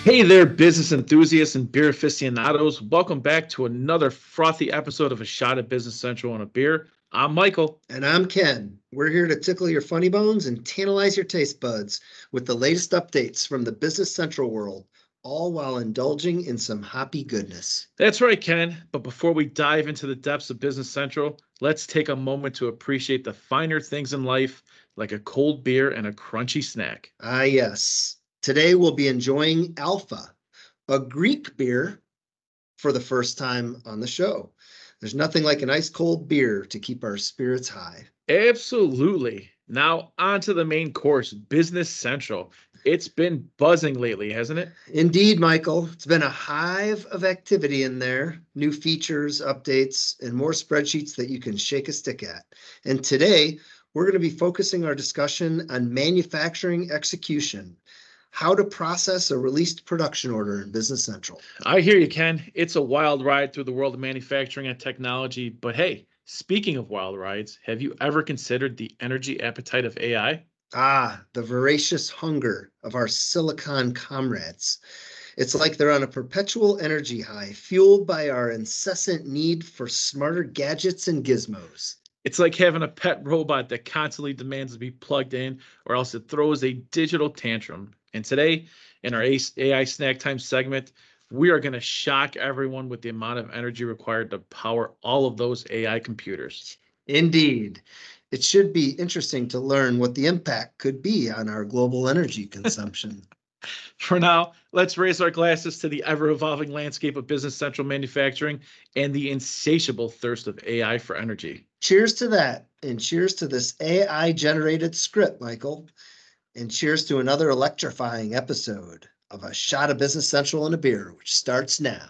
Hey there, business enthusiasts and beer aficionados. Welcome back to another frothy episode of A Shot at Business Central on a Beer. I'm Michael. And I'm Ken. We're here to tickle your funny bones and tantalize your taste buds with the latest updates from the Business Central world, all while indulging in some hoppy goodness. That's right, Ken. But before we dive into the depths of Business Central, let's take a moment to appreciate the finer things in life, like a cold beer and a crunchy snack. Ah, yes. Today we'll be enjoying Alpha, a Greek beer for the first time on the show. There's nothing like an ice cold beer to keep our spirits high. Absolutely. Now, on to the main course, Business Central. It's been buzzing lately, hasn't it? Indeed, Michael. It's been a hive of activity in there. New features, updates, and more spreadsheets that you can shake a stick at. And today, we're going to be focusing our discussion on manufacturing execution, how to process a released production order in Business Central. I hear you, Ken. It's a wild ride through the world of manufacturing and technology. But hey, speaking of wild rides, have you ever considered the energy appetite of AI? Ah, the voracious hunger of our silicon comrades. It's like they're on a perpetual energy high, fueled by our incessant need for smarter gadgets and gizmos. It's like having a pet robot that constantly demands to be plugged in, or else it throws a digital tantrum. And today, in our AI Snack Time segment, we are going to shock everyone with the amount of energy required to power all of those AI computers. Indeed. It should be interesting to learn what the impact could be on our global energy consumption. For now, let's raise our glasses to the ever-evolving landscape of Business Central manufacturing and the insatiable thirst of AI for energy. Cheers to that, and cheers to this AI-generated script, Michael. And cheers to another electrifying episode of A Shot of Business Central and a Beer, which starts now.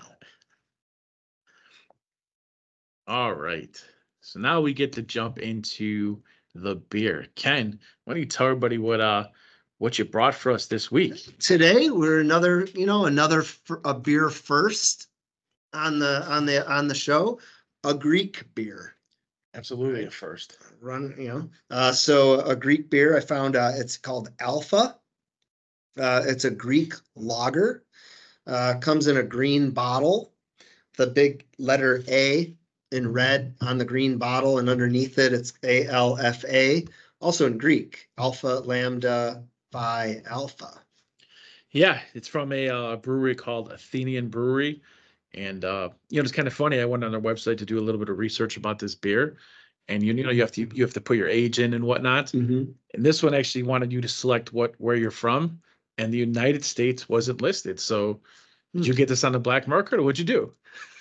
All right. So now we get to jump into the beer. Ken, why don't you tell everybody what you brought for us this week? Today we're a beer first on the show, a Greek beer. Absolutely a first. So a Greek beer I found, it's called Alpha. It's a Greek lager. Comes in a green bottle, the big letter A in red on the green bottle, and underneath it it's ALFA, also in Greek, Alpha Lambda Phi Alpha. Yeah, it's from a brewery called Athenian Brewery. And it's kind of funny. I went on their website to do a little bit of research about this beer, and you have to put your age in and whatnot. Mm-hmm. And this one actually wanted you to select where you're from, and the United States wasn't listed. So did you get this on the black market, or what'd you do?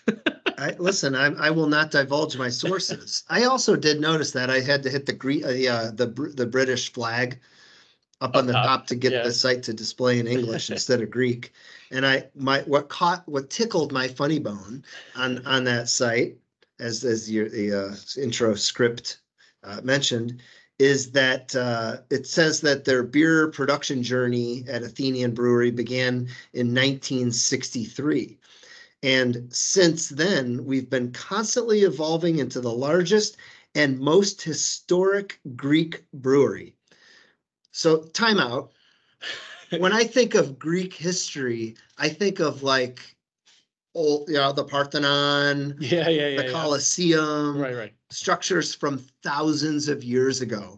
I will not divulge my sources. I also did notice that I had to hit the British flag up on the top to get the site to display in English instead of Greek. And what tickled my funny bone on that site, as your intro script mentioned, is that it says that their beer production journey at Athenian Brewery began in 1963. And since then, we've been constantly evolving into the largest and most historic Greek brewery. So, time out. When I think of Greek history, I think of like the Parthenon, the Colosseum, right. Structures from thousands of years ago.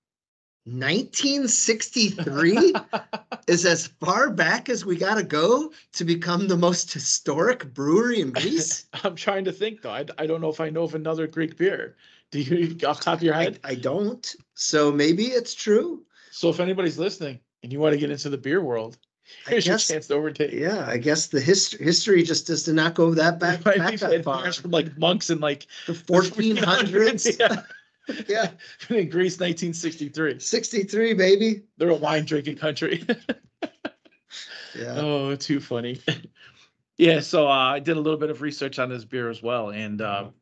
1963 is as far back as we got to go to become the most historic brewery in Greece. I'm trying to think, though. I don't know if I know of another Greek beer. Do you off the top of your head? I don't. So maybe it's true. So if anybody's listening and you want to get into the beer world, here's your chance to overtake. Yeah, I guess the history just does not go that back that far. From like monks in like the 1400s. Yeah. In Greece, 1963. 63, baby. They're a wine drinking country. Yeah. Oh, too funny. Yeah, so I did a little bit of research on this beer as well, and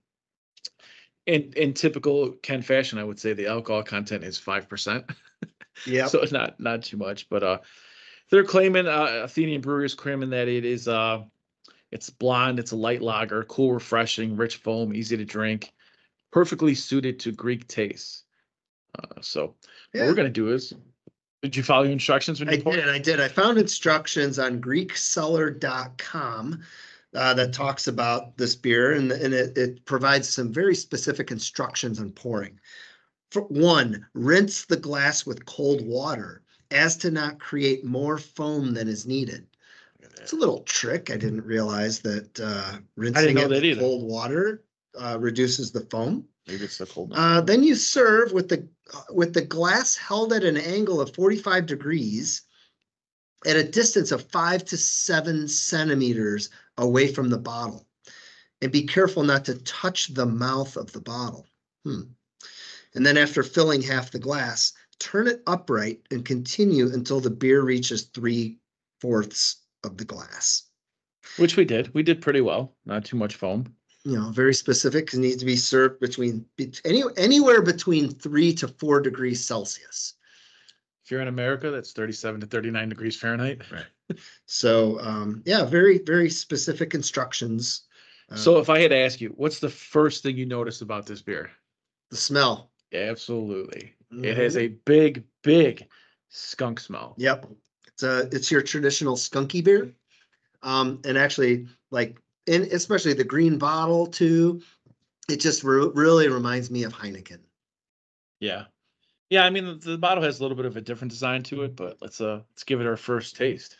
in typical Ken fashion, I would say the alcohol content is 5%. Yeah. So it's not too much, but they're claiming Athenian Brewery is claiming that it's blonde, it's a light lager, cool, refreshing, rich foam, easy to drink, perfectly suited to Greek tastes. So what we're gonna do is Did you follow your instructions when you poured? I did. I found instructions on GreekCellar.com that talks about this beer, and it provides some very specific instructions on pouring. For one, rinse the glass with cold water as to not create more foam than is needed. It's a little trick. I didn't realize that rinsing it with cold water reduces the foam. Maybe it's the cold. Then you serve with the glass held at an angle of 45 degrees at a distance of 5 to 7 centimeters away from the bottle. And be careful not to touch the mouth of the bottle. And then after filling half the glass, turn it upright and continue until the beer reaches 3/4 of the glass. Which we did. We did pretty well. Not too much foam. Very specific. It needs to be served anywhere between 3 to 4 degrees Celsius. If you're in America, that's 37 to 39 degrees Fahrenheit. Right. So, yeah, very, very specific instructions. So if I had to ask you, what's the first thing you notice about this beer? The smell. Absolutely. It has a big, big skunk smell. Yep. It's your traditional skunky beer. And actually, especially the green bottle too, it just really reminds me of Heineken. Yeah. Yeah, I mean the bottle has a little bit of a different design to it, but let's give it our first taste.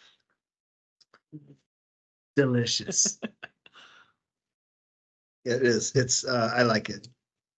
Delicious. It is. It's I like it.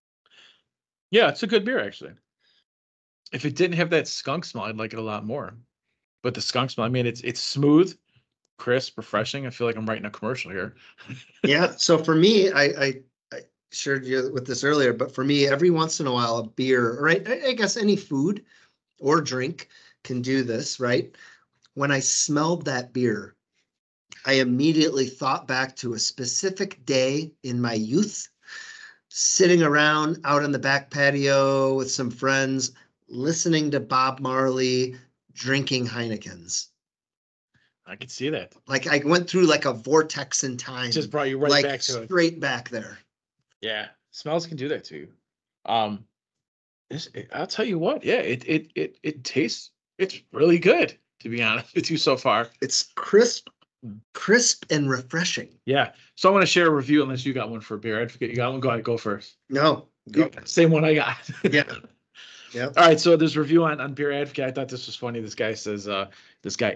Yeah, it's a good beer actually. If it didn't have that skunk smell, I'd like it a lot more. But the skunk smell, I mean, it's smooth, crisp, refreshing. I feel like I'm writing a commercial here. Yeah. So for me, I shared you with this earlier, but for me, every once in a while, a beer, right? I guess any food or drink can do this, right? When I smelled that beer, I immediately thought back to a specific day in my youth, sitting around out on the back patio with some friends, listening to Bob Marley, drinking Heinekens. I could see that. Like I went through like a vortex in time. Just brought you right back to it. Straight back there. Yeah, smells can do that to you. I'll tell you what. Yeah, it tastes. It's really good, to be honest with you so far. It's crisp and refreshing. Yeah. So I want to share a review unless you got one for beer. I forget you got one. Go ahead, go first. No. Go. Same one I got. Yeah. Yeah. All right. So there's review on Beer Advocate. I thought this was funny. This guy says, this guy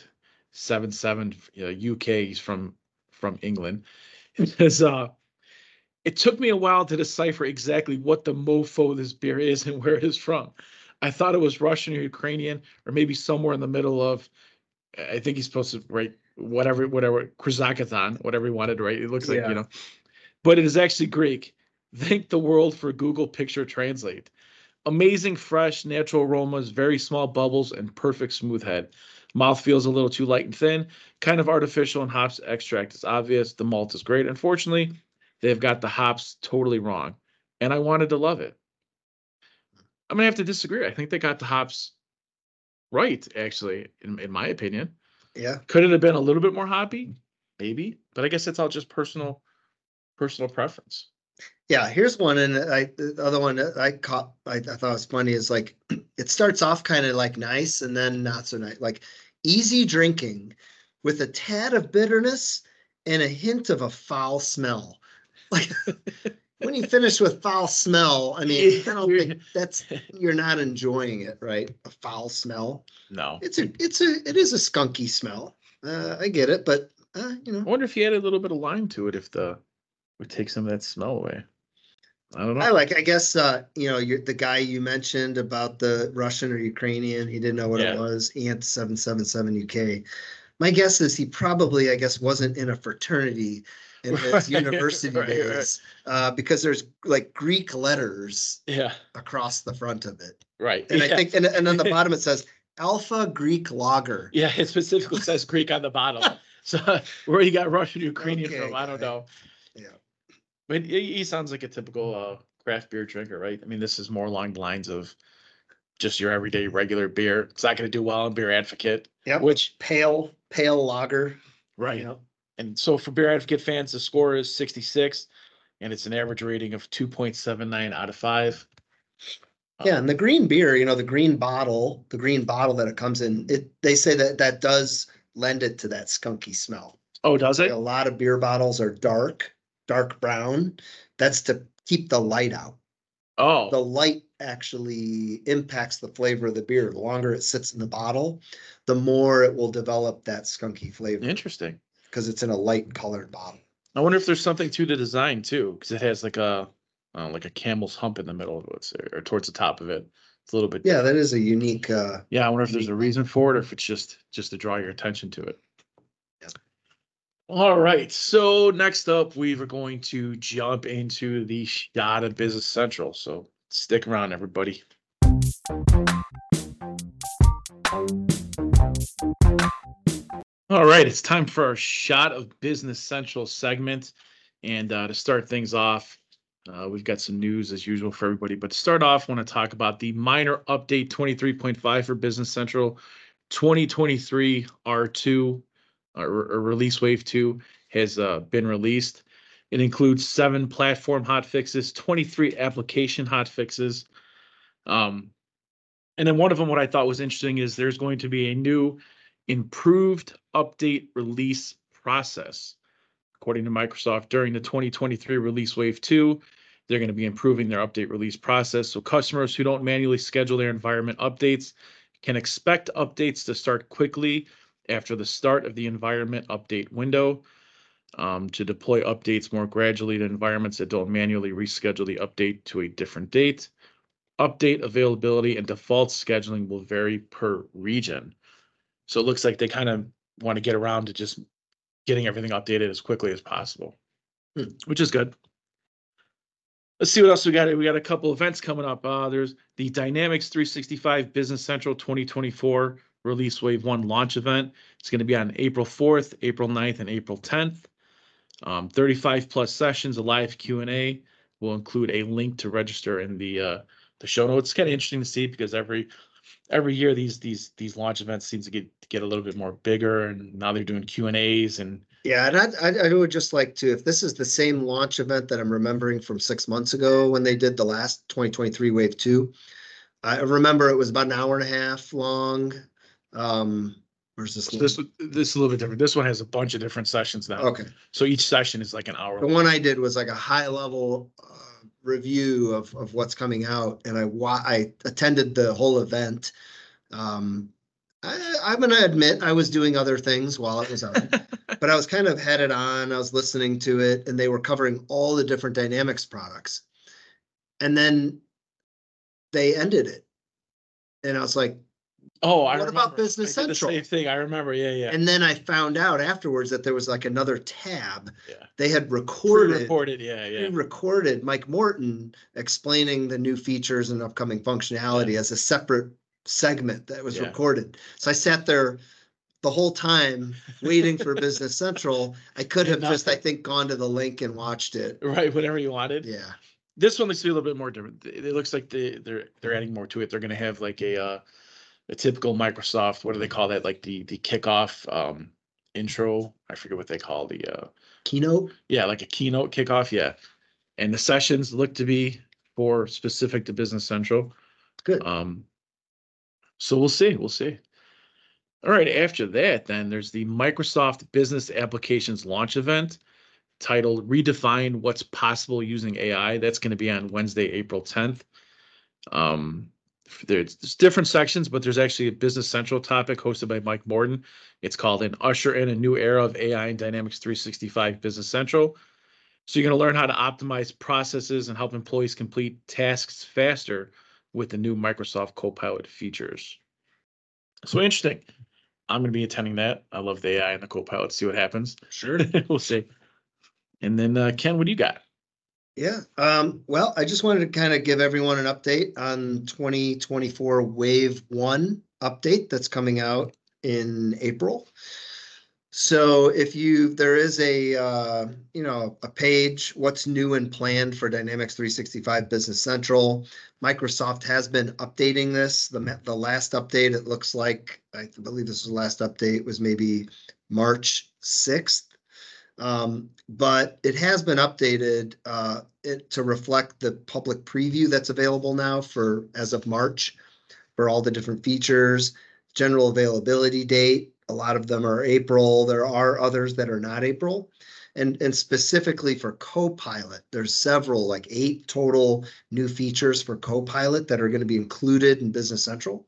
Ant77 UK. He's from England. It says, it took me a while to decipher exactly what the mofo this beer is and where it is from. I thought it was Russian or Ukrainian or maybe somewhere in the middle of, I think he's supposed to write whatever, Kazakhstan, whatever he wanted to write. It looks like, but it is actually Greek. Thank the world for Google Picture Translate. Amazing, fresh, natural aromas, very small bubbles, and perfect smooth head. Mouth feels a little too light and thin, kind of artificial, and hops extract is obvious. The malt is great. Unfortunately, they've got the hops totally wrong, and I wanted to love it. I'm going to have to disagree. I think they got the hops right, actually, in my opinion. Yeah. Could it have been a little bit more hoppy? Maybe, but I guess it's all just personal preference. Yeah, here's one, and the other one that I thought was funny is like it starts off kind of like nice and then not so nice, like easy drinking with a tad of bitterness and a hint of a foul smell. Like when you finish with foul smell, I mean, I don't think you're not enjoying it, right? A foul smell. No, it is a skunky smell. I get it, but I wonder if you added a little bit of lime to it, if would take some of that smell away. I don't know. I guess, the guy you mentioned about the Russian or Ukrainian, he didn't know what it was, Ant777 UK. My guess is he probably, wasn't in a fraternity in his university days, because there's like Greek letters across the front of it. Right. And I think, and on the bottom it says Alpha Greek Lager. Yeah, it specifically says Greek on the bottom. So where you got Russian, Ukrainian from, I don't know. Yeah. But he sounds like a typical craft beer drinker, right? I mean, this is more along the lines of just your everyday regular beer. It's not going to do well in Beer Advocate. Yeah. Which pale lager. Right. Yep. And so for Beer Advocate fans, the score is 66, and it's an average rating of 2.79 out of 5. Yeah, and the green beer, the green bottle that it comes in, they say that does lend it to that skunky smell. Oh, does Like it? a lot of beer bottles are dark brown. That's to keep the light out. The Oh, light actually impacts the flavor of the beer. The longer it sits in the bottle, the more it will develop that skunky flavor interesting. because it's in a light colored bottle. I wonder if there's something to the design too, because it has like a camel's hump in the middle of it, or towards the top of it. It's a little bit Yeah, different. that is a unique. Yeah, I wonder if there's a unique- reason for it, or if it's just to draw your attention to it. Yep. All right. So next up, we are going to jump into the shot of Business Central. So stick around, everybody. All right, it's time for our shot of Business Central segment. And to start things off, we've got some news as usual for everybody. But to start off, I want to talk about the minor update 23.5 for Business Central 2023 R2 or release wave 2 has been released. It includes 7 platform hotfixes, 23 application hotfixes. And then one of them, what I thought was interesting is there's going to be a new improved update release process. According to Microsoft, during the 2023 release wave 2, they're going to be improving their update release process. So customers who don't manually schedule their environment updates can expect updates to start quickly after the start of the environment update window. To deploy updates more gradually to environments that don't manually reschedule the update to a different date. Update availability and default scheduling will vary per region. So it looks like they kind of want to get around to just getting everything updated as quickly as possible, which is good. Let's see what else we got. We got a couple events coming up. There's the Dynamics 365 Business Central 2024 Release Wave 1 launch event. It's going to be on April 4th, April 9th, and April 10th. 35 plus sessions, a live Q&A. Will include a link to register in the show notes. It's kind of interesting to see because every year these launch events seem to get a little bit more bigger, and now they're doing Q&As and Yeah, and I would just like to, if this is the same launch event that I'm remembering from 6 months ago when they did the last 2023 Wave 2, I remember it was about an hour and a half long. Where's this one? this is a little bit different. This one has a bunch of different sessions now. Okay. So each session is like an hour. The one I did was like a high level review of what's coming out, and I attended the whole event. I'm going to admit I was doing other things while it was on, but I was kind of headed on. I was listening to it, and they were covering all the different Dynamics products. And then they ended it. And I was like, oh, what about Business Central? The same thing. I remember. Yeah. And then I found out afterwards that there was like another tab. Yeah. They had recorded Mike Morton explaining the new features and upcoming functionality as a separate segment that was recorded. So I sat there the whole time waiting for Business Central. I could have just, I think, gone to the link and watched it. Right, whenever you wanted. Yeah. This one looks to be a little bit more different. It looks like they're adding more to it. They're going to have like a typical Microsoft, what do they call that? Like the kickoff intro. I forget what they call the keynote. Yeah, like a keynote kickoff. Yeah. And the sessions look to be for specific to Business Central. Good. So we'll see. All right. After that, then there's the Microsoft Business Applications launch event titled Redefine What's Possible Using AI. That's going to be on Wednesday, April 10th. There's different sections, but there's actually a Business Central topic hosted by Mike Morton. It's called an Usher in a New Era of AI and Dynamics 365 Business Central. So you're going to learn how to optimize processes and help employees complete tasks faster with the new Microsoft Copilot features. So interesting. I'm going to be attending that. I love the AI and the Copilot. See what happens. Sure. We'll see. And then Ken, what do you got? Yeah. Well, I just wanted to kind of give everyone an update on 2024 Wave 1 update that's coming out in April. So if there is a page, what's new and planned for Dynamics 365 Business Central. Microsoft has been updating this. The last update, it looks like, I believe this was the last update, was maybe March 6th. but it has been updated to reflect the public preview that's available now as of March for all the different features, general availability date. A lot of them are April. There are others that are not April. And specifically for Copilot, there's several, like 8 total new features for Copilot that are going to be included in Business Central.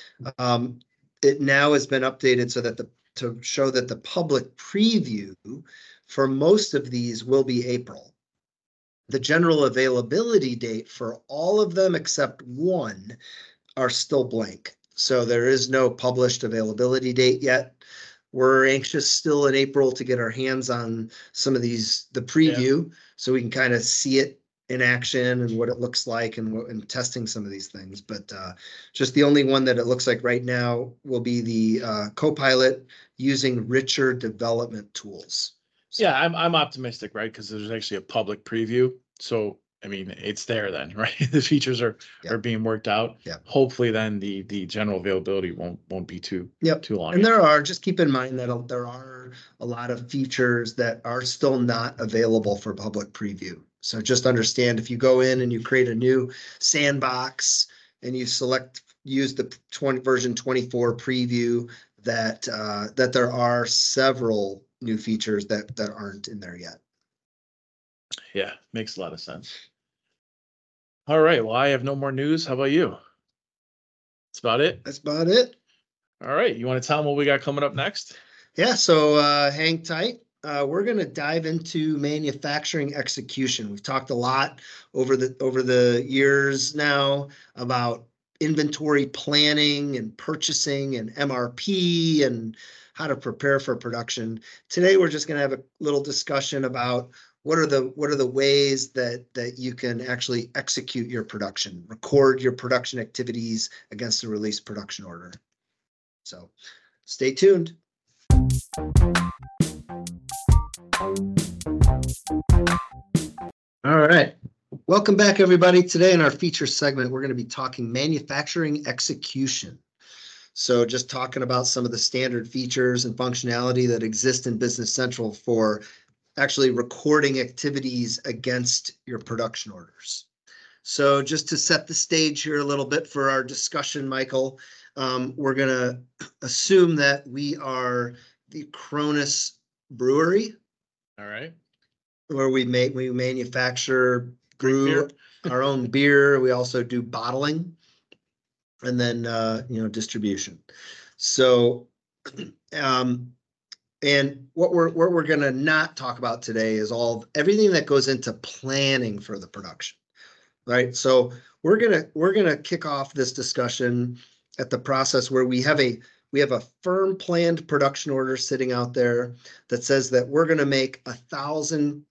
It now has been updated so that to show that the public preview for most of these will be April. The general availability date for all of them except one are still blank. So there is no published availability date yet. We're anxious still in April to get our hands on some of these, the preview, so we can kind of see it in action and what it looks like and testing some of these things. But just the only one that it looks like right now will be the Copilot using richer development tools. So. Yeah, I'm optimistic, right? Because there's actually a public preview. So I mean, it's there then, right? The features are being worked out. Yeah. Hopefully then the general availability won't be too long. And just keep in mind that there are a lot of features that are still not available for public preview. So just understand, if you go in and you create a new sandbox and you use the version 24 preview, that there are several new features that aren't in there yet. Yeah, makes a lot of sense. All right. Well, I have no more news. How about you? That's about it. That's about it. All right. You want to tell them what we got coming up next? Yeah. So hang tight. We're going to dive into manufacturing execution. We've talked a lot over the years now about inventory planning and purchasing and MRP and how to prepare for production. Today, we're just going to have a little discussion about what are the ways that you can actually execute your production, record your production activities against a release production order. So stay tuned. All right. Welcome back, everybody. Today in our feature segment, we're going to be talking manufacturing execution. So just talking about some of the standard features and functionality that exist in Business Central for actually recording activities against your production orders. So just to set the stage here a little bit for our discussion, Michael, we're going to assume that we are the Cronus Brewery. All right. Where we manufacture, brew our own beer. We also do bottling and then, distribution. So, and what we're going to not talk about today is everything that goes into planning for the production, right? So we're gonna kick off this discussion at the process where we have a firm planned production order sitting out there that says that we're going to make 1,000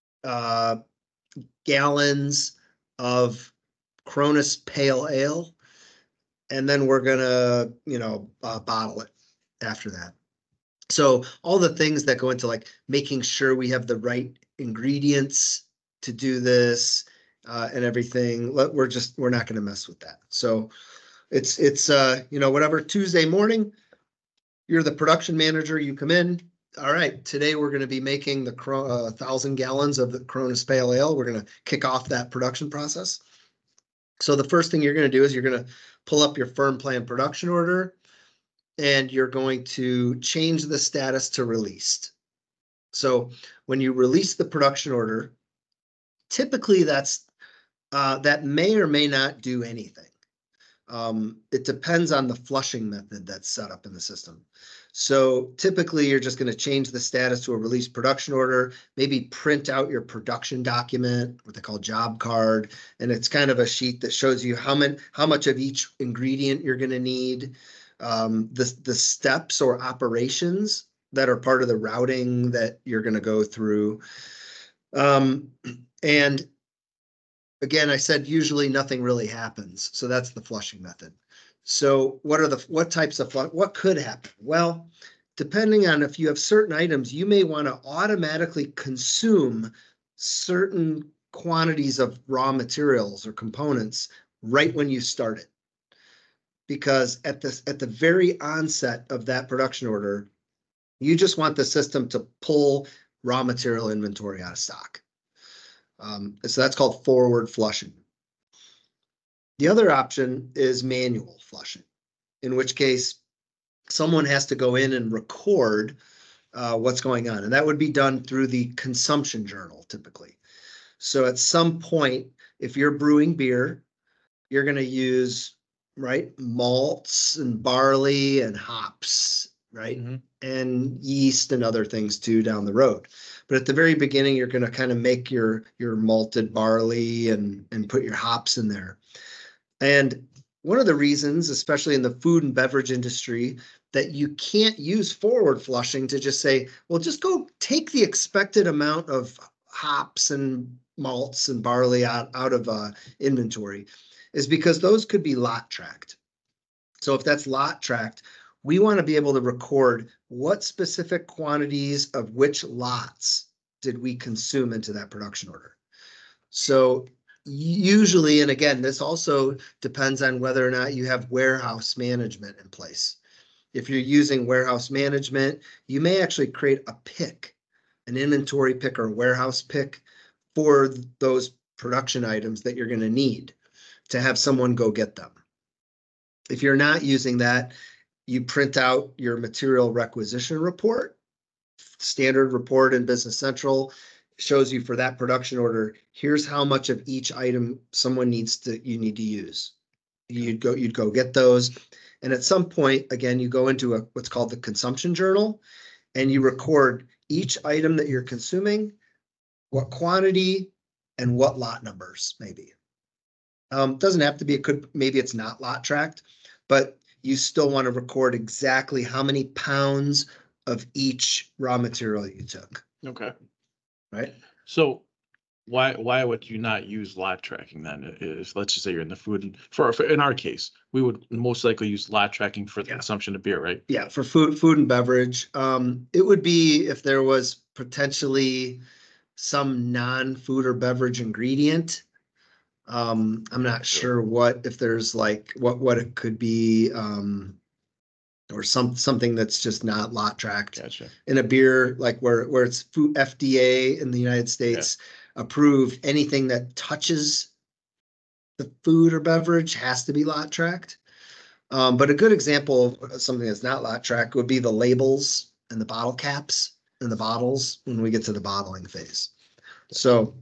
gallons of Cronus Pale Ale, and then we're going to bottle it after that. So all the things that go into like making sure we have the right ingredients to do this and everything, we're not going to mess with that. So it's whatever, Tuesday morning, you're the production manager, you come in. All right, today we're going to be making the 1,000 gallons of the Cronus Pale Ale. We're going to kick off that production process. So the first thing you're going to do is you're going to pull up your firm plan production order, and you're going to change the status to released. So when you release the production order, typically that may or may not do anything. It depends on the flushing method that's set up in the system. So typically you're just going to change the status to a release production order, maybe print out your production document, what they call job card. And it's kind of a sheet that shows you how much of each ingredient you're going to need, the steps or operations that are part of the routing that you're going to go through. And again, I said usually nothing really happens. So that's the flushing method. So what types of what could happen? Well, depending on if you have certain items, you may want to automatically consume certain quantities of raw materials or components right when you start it. Because at the very onset of that production order, you just want the system to pull raw material inventory out of stock. So that's called forward flushing. The other option is manual flushing, in which case someone has to go in and record what's going on. And that would be done through the consumption journal typically. So at some point, if you're brewing beer, you're going to use, right, malts and barley and hops, right? Mm-hmm. And yeast and other things too down the road. But at the very beginning, you're going to kind of make your malted barley and put your hops in there. And one of the reasons, especially in the food and beverage industry, that you can't use forward flushing to just say, well, just go take the expected amount of hops and malts and barley out of inventory, is because those could be lot tracked. So if that's lot tracked, we want to be able to record what specific quantities of which lots did we consume into that production order. So usually, and again, this also depends on whether or not you have warehouse management in place. If you're using warehouse management, you may actually create a pick, an inventory pick or a warehouse pick for those production items that you're going to need to have someone go get them. If you're not using that, you print out your material requisition report. Standard report in Business Central shows you for that production order, here's how much of each item you need to use. You'd go get those. And at some point, again, you go into what's called the consumption journal, and you record each item that you're consuming, what quantity, and what lot numbers maybe. Doesn't have to be, maybe it's not lot tracked, but you still want to record exactly how many pounds of each raw material you took. Okay. Right. So why would you not use lot tracking then? Is, let's just say you're in the food, and for in our case, we would most likely use lot tracking for the consumption of beer, right? Yeah, for food and beverage. It would be if there was potentially some non-food or beverage ingredient. I'm not sure if there's like what it could be, or something that's just not lot tracked. Gotcha. In a beer, like where it's food FDA in the United States approved, anything that touches the food or beverage has to be lot tracked. But a good example of something that's not lot tracked would be the labels and the bottle caps and the bottles when we get to the bottling phase. So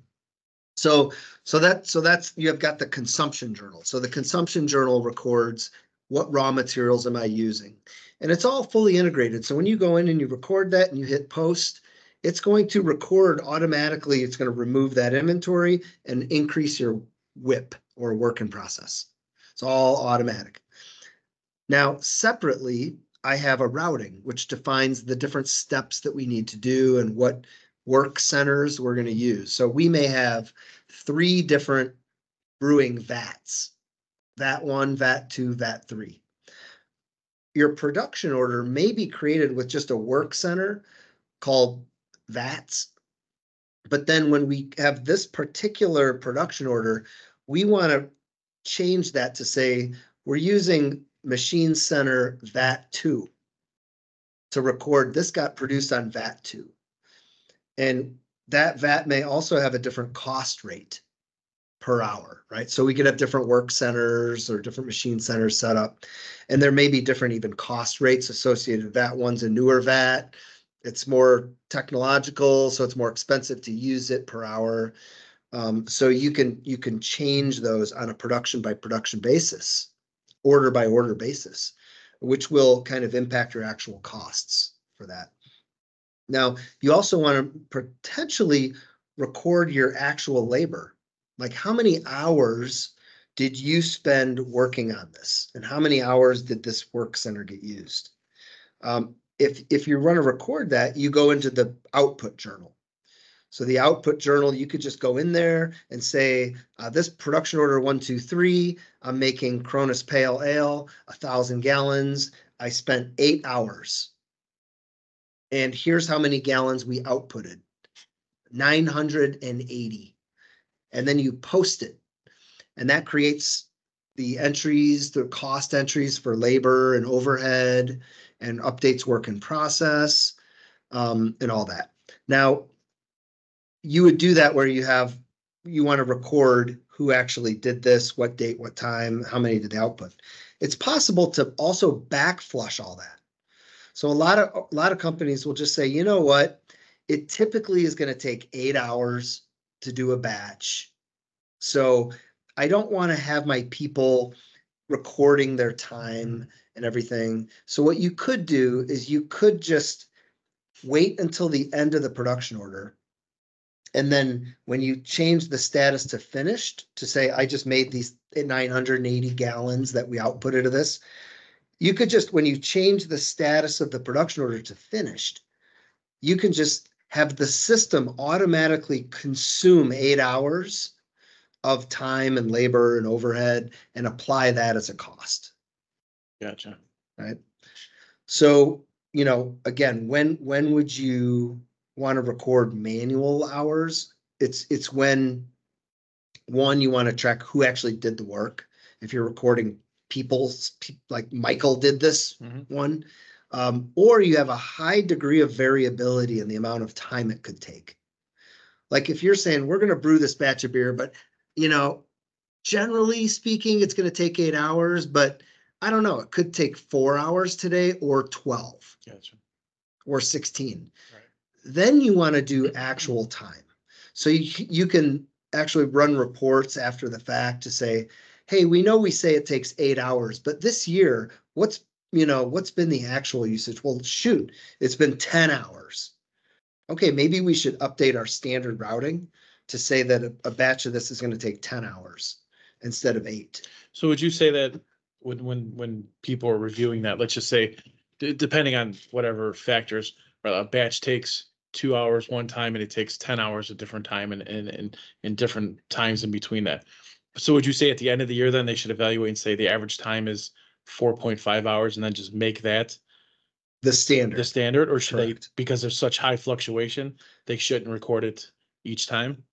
that's, you have got the consumption journal. So the consumption journal records what raw materials am I using, and it's all fully integrated. So when you go in and you record that and you hit post, it's going to record automatically. It's going to remove that inventory and increase your WIP or work in process. It's all automatic. Now, separately, I have a routing, which defines the different steps that we need to do and what work centers we're going to use. So we may have 3 different brewing vats: VAT 1, VAT 2, VAT 3. Your production order may be created with just a work center called VATs. But then when we have this particular production order, we want to change that to say we're using machine center VAT 2 to record this got produced on VAT 2. And that VAT may also have a different cost rate per hour, right? So we could have different work centers or different machine centers set up, and there may be different even cost rates associated. VAT 1's a newer VAT. It's more technological, so it's more expensive to use it per hour. So you can change those on a production by production basis, order by order basis, which will kind of impact your actual costs for that. Now, you also want to potentially record your actual labor. Like, how many hours did you spend working on this? And how many hours did this work center get used? If you want to record that, you go into the output journal. So the output journal, you could just go in there and say, this production order 1, 2, 3, I'm making Cronus Pale Ale, 1,000 gallons. I spent 8 hours. And here's how many gallons we outputted: 980. And then you post it. And that creates the entries, the cost entries for labor and overhead, and updates work in process, and all that. Now, you would do that where you want to record who actually did this, what date, what time, how many did they output. It's possible to also back flush all that. So a lot of companies will just say, you know what, it typically is going to take 8 hours to do a batch. So I don't want to have my people recording their time and everything. So what you could do is you could just wait until the end of the production order. And then when you change the status to finished, to say, I just made these 980 gallons that we outputted of this, you could just, when you change the status of the production order to finished, you can just have the system automatically consume 8 hours of time and labor and overhead and apply that as a cost. Gotcha. Right. So, again, when would you want to record manual hours? It's when, one, you want to track who actually did the work. If you're recording like Michael did this one, or you have a high degree of variability in the amount of time it could take. Like if you're saying we're going to brew this batch of beer, but generally speaking, it's going to take 8 hours, but I don't know, it could take 4 hours today or 12. Gotcha. Or 16. Right. Then you want to do actual time. So you can actually run reports after the fact to say, hey, we know we say it takes 8 hours, but this year, what's been the actual usage? Well, shoot, it's been 10 hours. Okay, maybe we should update our standard routing to say that a batch of this is going to take 10 hours instead of 8. So would you say that when people are reviewing that, let's just say, depending on whatever factors, a batch takes 2 hours one time and it takes 10 hours a different time and different times in between that. So would you say at the end of the year, then they should evaluate and say the average time is 4.5 hours and then just make that the standard, or should Correct. They, because there's such high fluctuation, they shouldn't record it each time?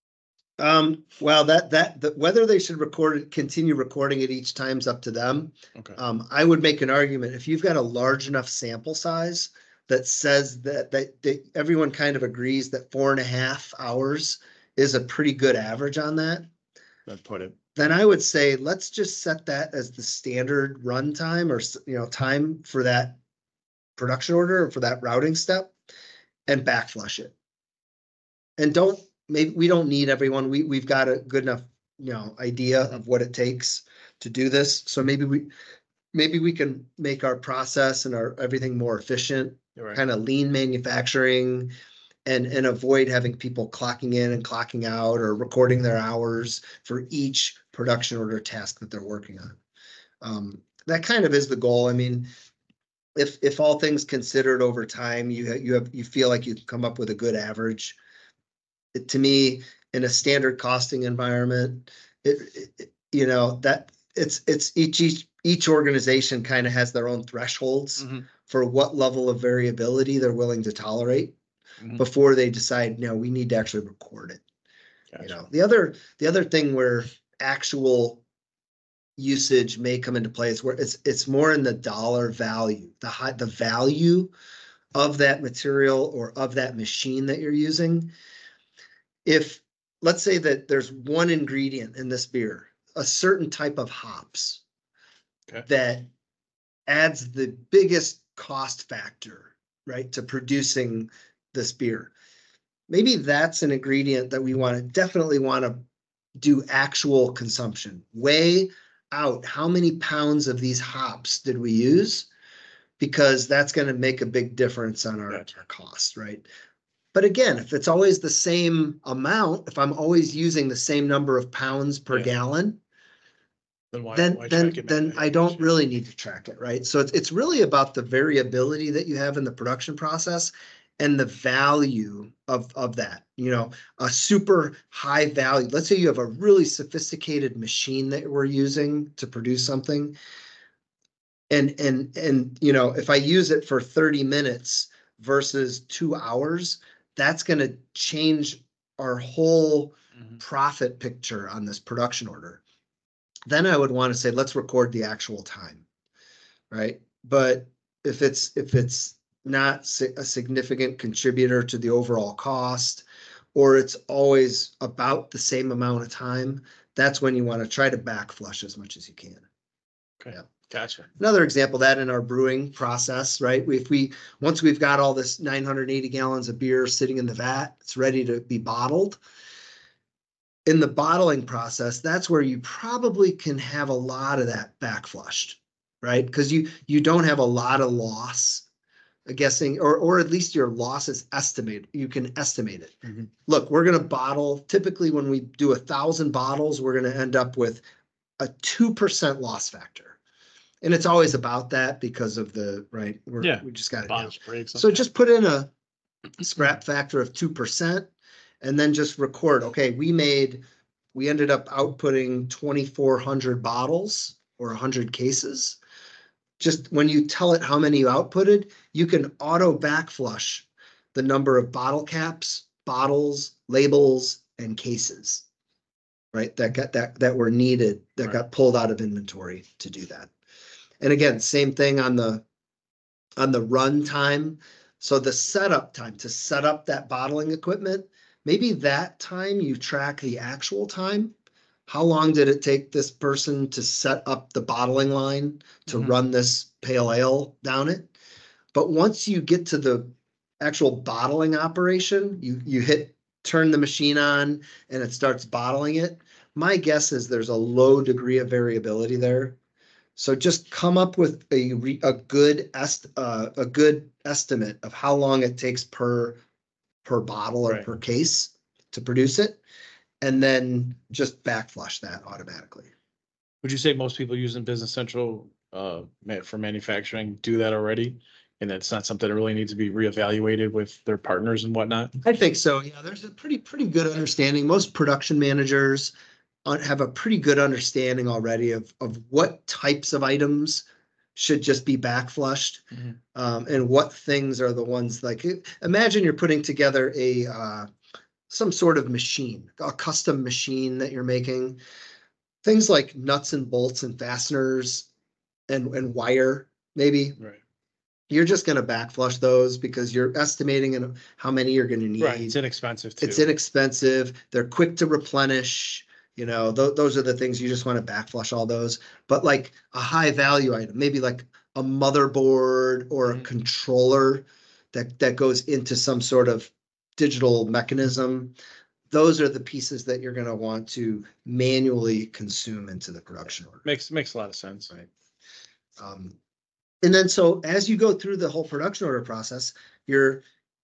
Well, whether they should continue recording it each time is up to them. Okay. I would make an argument if you've got a large enough sample size that says that everyone kind of agrees that 4.5 hours is a pretty good average on that. I'd put it. Then I would say let's just set that as the standard run time or time for that production order or for that routing step, and backflush it. And maybe we don't need everyone. We've got a good enough idea of what it takes to do this. So maybe we can make our process and our everything more efficient, right. Kind of lean manufacturing, and avoid having people clocking in and clocking out or recording their hours for each production order task that they're working on. That kind of is the goal. I mean, if all things considered over time, you feel like you come up with a good average. To me, in a standard costing environment, that it's each organization kind of has their own thresholds for what level of variability they're willing to tolerate before they decide, no, we need to actually record it. Gotcha. The other thing where actual usage may come into play is where it's more in the dollar value, the value of that material or of that machine that you're using. If let's say that there's one ingredient in this beer, a certain type of hops, okay, that adds the biggest cost factor, right, to producing this beer. Maybe that's an ingredient that we definitely want to do actual consumption. Weigh out how many pounds of these hops did we use, because that's going to make a big difference on our cost, right? But again, if it's always the same amount, if I'm always using the same number of pounds per gallon, then I don't really need to track it, right? So it's really about the variability that you have in the production process and the value of that. A super high value. Let's say you have a really sophisticated machine that we're using to produce something, and if I use it for 30 minutes versus 2 hours, that's going to change our whole profit picture on this production order. Then I would want to say, let's record the actual time, right? But if it's not a significant contributor to the overall cost, or it's always about the same amount of time, that's when you want to try to back flush as much as you can. Okay. Yeah. Gotcha. Another example of that in our brewing process, right? Once we've got all this 980 gallons of beer sitting in the vat, it's ready to be bottled. In the bottling process, that's where you probably can have a lot of that back flushed, right? Because you don't have a lot of loss, guessing, or at least your loss is estimated. You can estimate it. Mm-hmm. Look, we're going to bottle. Typically, when we do 1,000 bottles, we're going to end up with a 2% loss factor. And it's always about that because of the, right? We just got it down. So just put in a scrap factor of 2% and then just record, okay, we ended up outputting 2,400 bottles or 100 cases. Just when you tell it how many you outputted, you can auto backflush the number of bottle caps, bottles, labels, and cases, right? That were needed, that got pulled out of inventory to do that. And again, same thing on the run time. So the setup time to set up that bottling equipment, maybe that time you track the actual time. How long did it take this person to set up the bottling line to run this pale ale down it? But once you get to the actual bottling operation, you turn the machine on and it starts bottling it. My guess is there's a low degree of variability there. So just come up with a good estimate of how long it takes per bottle or per case to produce it, and then just backflush that automatically. Would you say most people using Business Central for manufacturing do that already? And that's not something that really needs to be reevaluated with their partners and whatnot? I think so. Yeah, there's a pretty good understanding. Most production managers have a pretty good understanding already of what types of items should just be backflushed, and what things are the ones, like, imagine you're putting together some sort of machine, a custom machine that you're making. Things like nuts and bolts and fasteners and wire, maybe. Right. You're just going to backflush those because you're estimating how many you're going to need. Right. It's inexpensive too. It's inexpensive. They're quick to replenish. You know, those are the things you just want to backflush all those. But like a high value item, maybe like a motherboard or a controller that goes into some sort of digital mechanism. Those are the pieces that you're going to want to manually consume into the production order. Makes a lot of sense. Right. And then so as you go through the whole production order process, you're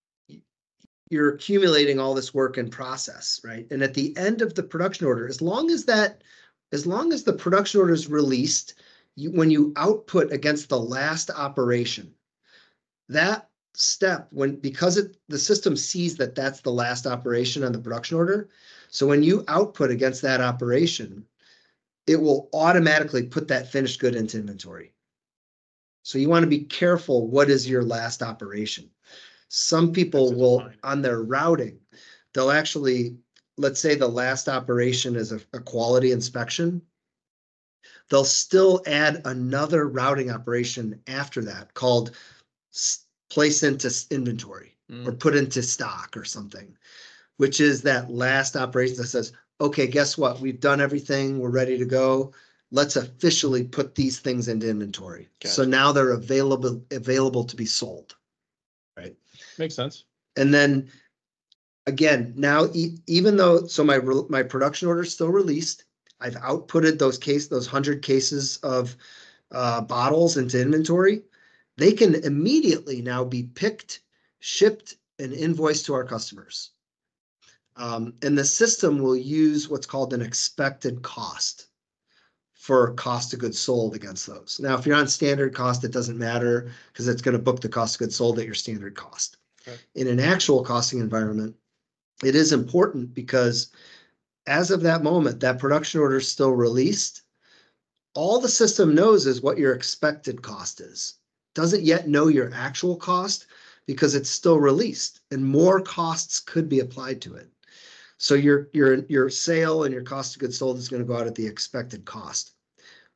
accumulating all this work in process, right? And at the end of the production order, as long as the production order is released, when you output against the last operation, that step, because the system sees that that's the last operation on the production order. So when you output against that operation, it will automatically put that finished good into inventory. So you want to be careful. What is your last operation? Some people will, on their routing, they'll actually, let's say the last operation is a quality inspection. They'll still add another routing operation after that called place into inventory or put into stock or something, which is that last operation that says, okay, guess what? We've done everything. We're ready to go. Let's officially put these things into inventory. Gotcha. So now they're available to be sold. Right. Makes sense. And then again, now even though, so my production order is still released, I've outputted those 100 cases of bottles into inventory. They can immediately now be picked, shipped, and invoiced to our customers. And the system will use what's called an expected cost for cost of goods sold against those. Now, if you're on standard cost, it doesn't matter because it's going to book the cost of goods sold at your standard cost. Okay. In an actual costing environment, it is important because as of that moment, that production order is still released. All the system knows is what your expected cost is. Doesn't yet know your actual cost because it's still released and more costs could be applied to it. So your sale and your cost of goods sold is going to go out at the expected cost.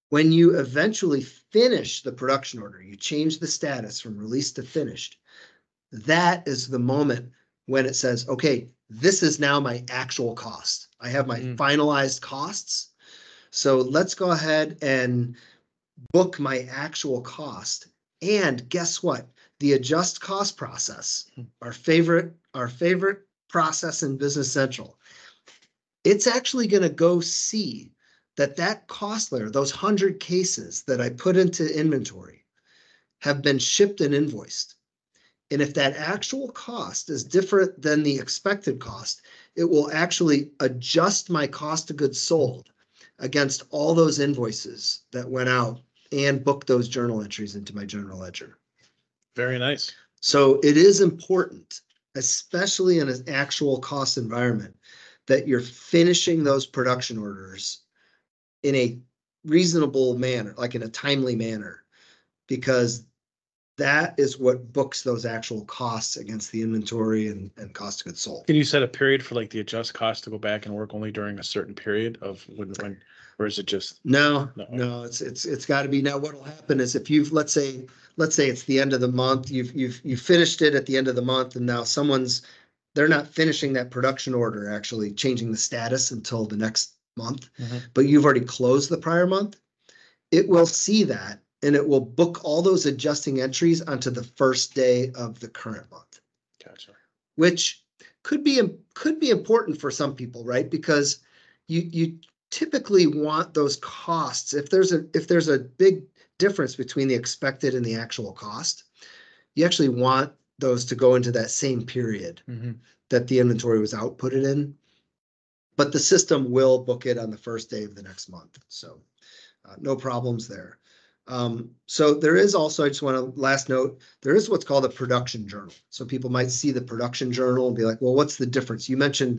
When you eventually finish the production order, you change the status from released to finished. That is the moment when it says, okay, this is now my actual cost. I have my finalized costs. So let's go ahead and book my actual cost. And guess what? The adjust cost process, our favorite process in Business Central, it's actually going to go see that cost layer, those 100 cases that I put into inventory, have been shipped and invoiced. And if that actual cost is different than the expected cost, it will actually adjust my cost of goods sold against all those invoices that went out and book those journal entries into my general ledger. Very nice. So it is important, especially in an actual cost environment, that you're finishing those production orders in a reasonable manner, like in a timely manner, because that is what books those actual costs against the inventory and cost of goods sold. Can you set a period for like the adjust cost to go back and work only during a certain period of when or is it just? No, it's got to be. Now what'll happen is if you've, let's say it's the end of the month, you've finished it at the end of the month, and now they're not finishing that production order, actually changing the status until the next month, but you've already closed the prior month. It will see that, and it will book all those adjusting entries onto the first day of the current month. Gotcha. Which could be important for some people, right? Because you typically want those costs. If there's a big difference between the expected and the actual cost, you actually want those to go into that same period that the inventory was outputted in. But the system will book it on the first day of the next month. So no problems there. So there is also, I just want to last note, there is what's called a production journal. So people might see the production journal and be like, well, what's the difference? You mentioned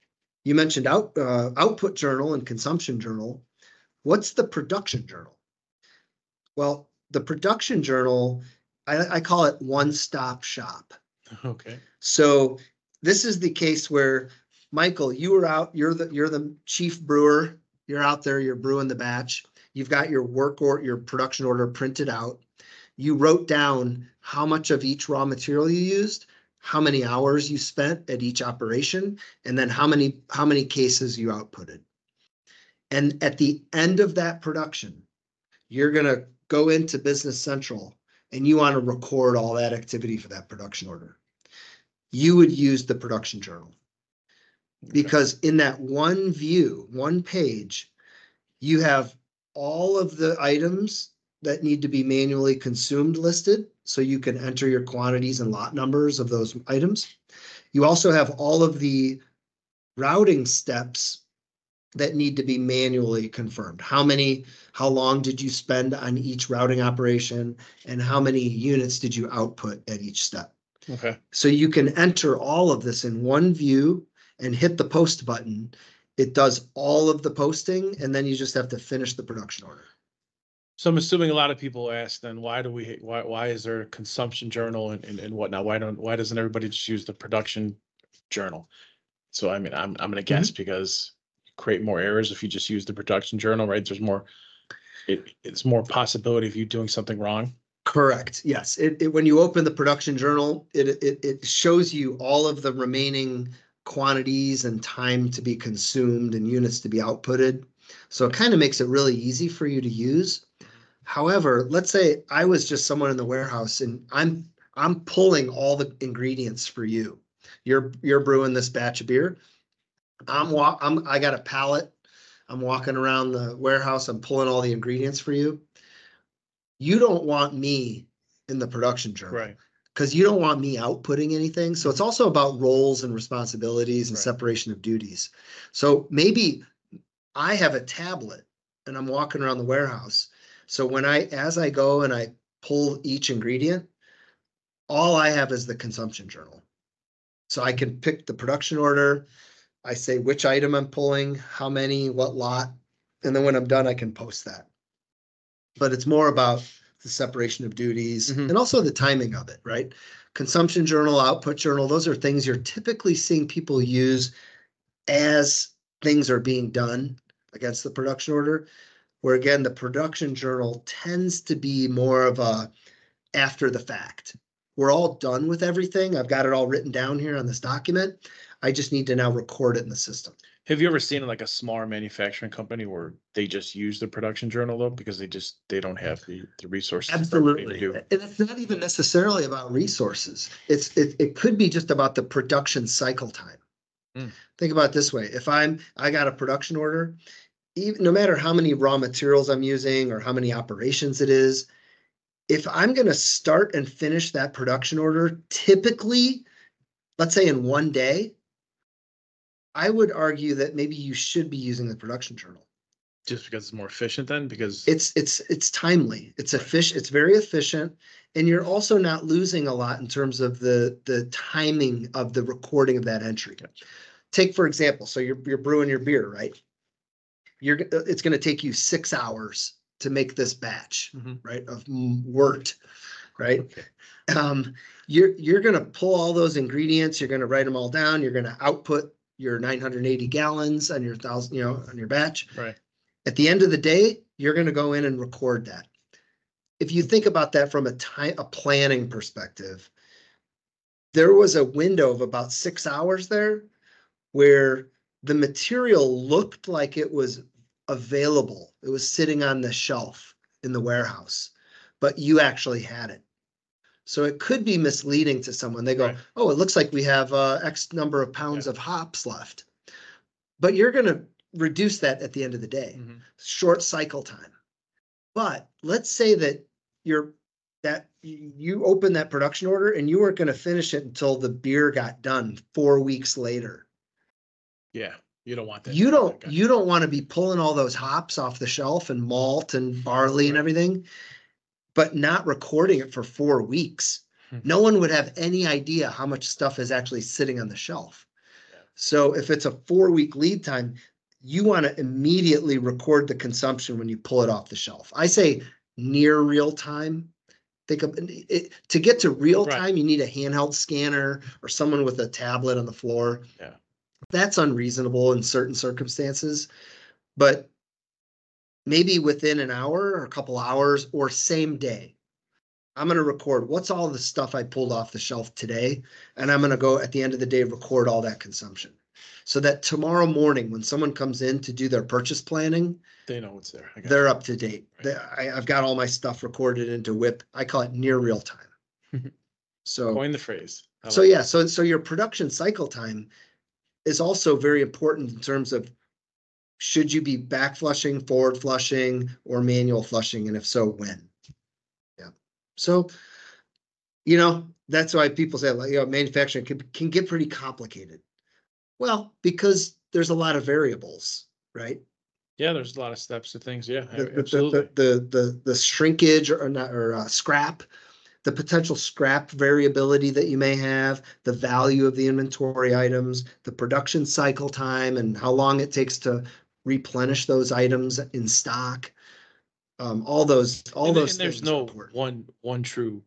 output journal and consumption journal. What's the production journal? Well, the production journal, I call it one-stop shop. Okay. So this is the case where, Michael, you were out, you're the chief brewer. You're out there, you're brewing the batch. You've got your your production order printed out. You wrote down how much of each raw material you used, how many hours you spent at each operation, and then how many cases you outputted. And at the end of that production, you're going to go into Business Central and you want to record all that activity for that production order. You would use the production journal. Because in that one view, one page, you have all of the items that need to be manually consumed listed, so you can enter your quantities and lot numbers of those items. You also have all of the routing steps that need to be manually confirmed. How long did you spend on each routing operation, and how many units did you output at each step? Okay. So you can enter all of this in one view and hit the post button. It does all of the posting, and then you just have to finish the production order. So I'm assuming a lot of people ask then, why is there a consumption journal and whatnot? Why doesn't everybody just use the production journal? So I mean, I'm gonna guess because you create more errors if you just use the production journal, right? There's more, it's more possibility of you doing something wrong. Correct. Yes. When you open the production journal, it shows you all of the remaining quantities and time to be consumed and units to be outputted. So it kind of makes it really easy for you to use. However, let's say I was just someone in the warehouse and I'm pulling all the ingredients for you. You're brewing this batch of beer. I got a pallet. I'm walking around the warehouse. I'm pulling all the ingredients for you. You don't want me in the production journal, right? Because you don't want me outputting anything. So it's also about roles and responsibilities and separation of duties. So maybe I have a tablet and I'm walking around the warehouse. So as I go and I pull each ingredient, all I have is the consumption journal. So I can pick the production order. I say which item I'm pulling, how many, what lot, and then when I'm done, I can post that. But it's more about the separation of duties and also the timing of it, right? Consumption journal, output journal, those are things you're typically seeing people use as things are being done against the production order. where again, the production journal tends to be more of a after the fact. We're all done with everything. I've got it all written down here on this document. I just need to now record it in the system. Have you ever seen like a smaller manufacturing company where they just use the production journal though, because they don't have the resources? Absolutely. And it's not even necessarily about resources. It could be just about the production cycle time. Think about it this way. If I got a production order, even no matter how many raw materials I'm using or how many operations it is, if I'm going to start and finish that production order, typically, let's say in one day, I would argue that maybe you should be using the production journal. Just because it's more efficient then? Because it's timely, it's efficient, it's very efficient. And you're also not losing a lot in terms of the timing of the recording of that entry. Take, for example, so you're brewing your beer, right? It's going to take you 6 hours to make this batch, right, of wort, right? Okay. You're going to pull all those ingredients. You're going to write them all down. You're going to output your 980 gallons on your 1,000, on your batch. Right. At the end of the day, you're going to go in and record that. If you think about that from a planning perspective, there was a window of about 6 hours there where the material looked like it was available. It was sitting on the shelf in the warehouse, but you actually had it. So it could be misleading to someone. They go, right. Oh, it looks like we have X number of pounds of hops left. But you're going to reduce that at the end of the day. Short cycle time. But let's say that you open that production order and you weren't going to finish it until the beer got done 4 weeks later. Yeah, you don't want that. You don't want to be pulling all those hops off the shelf and malt and barley and everything, but not recording it for 4 weeks. No one would have any idea how much stuff is actually sitting on the shelf. Yeah. So if it's a 4-week lead time, you want to immediately record the consumption when you pull it off the shelf. I say near real time. Think of it, to get to real time, you need a handheld scanner or someone with a tablet on the floor. Yeah. That's unreasonable in certain circumstances, but maybe within an hour or a couple hours or same day, I'm going to record what's all the stuff I pulled off the shelf today. And I'm going to go at the end of the day, record all that consumption so that tomorrow morning, when someone comes in to do their purchase planning, they know what's there. They're up to date. Right. I've got all my stuff recorded into WIP. I call it near real time. So coin the phrase. So yeah, so your production cycle time is also very important in terms of should you be back flushing, forward flushing, or manual flushing, and if so, when? Yeah. So, that's why people say manufacturing can get pretty complicated. Well, because there's a lot of variables, right? Yeah, there's a lot of steps to things. Yeah, absolutely. The shrinkage or scrap. The potential scrap variability that you may have, the value of the inventory items, the production cycle time, and how long it takes to replenish those items in stock. All those things. There's no one true